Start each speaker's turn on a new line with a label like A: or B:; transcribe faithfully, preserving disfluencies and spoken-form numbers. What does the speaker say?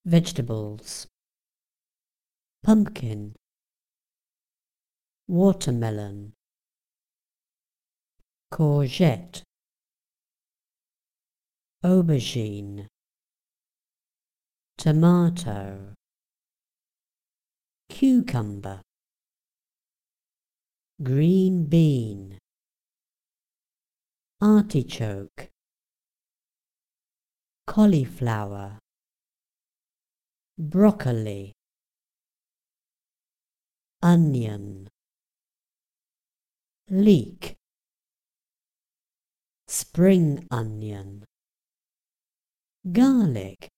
A: Vegetables: pumpkin, watermelon, courgette, aubergine, tomato, cucumber, green bean, artichoke, cauliflower, broccoli, onion, leek, spring onion, garlic,